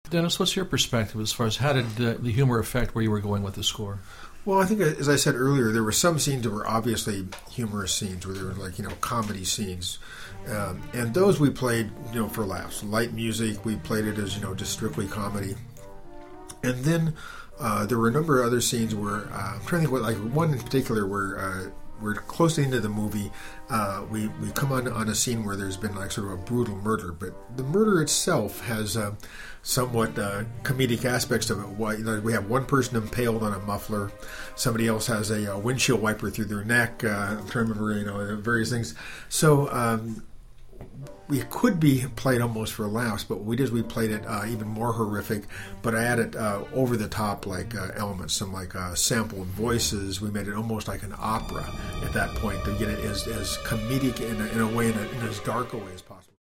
Dennis, what's your perspective as far as how did the humor affect where you were going with the score? Well, I think, as I said earlier, there were some scenes that were obviously humorous scenes, where they were comedy scenes, and those we played, for laughs. Light music, we played it as just strictly comedy, and then there were a number of other scenes where I'm trying to think like one in particular where we're close to the end of the movie. We come on a scene where there's been sort of a brutal murder, but the murder itself has somewhat comedic aspects of it. We have one person impaled on a muffler, somebody else has a windshield wiper through their neck. I'm trying to remember, various things. So we could be played almost for laughs, but what we did is we played it even more horrific, but I added over the top elements, some sampled voices. We made it almost like an opera at that point to get it as comedic in a way, in as dark a way as possible.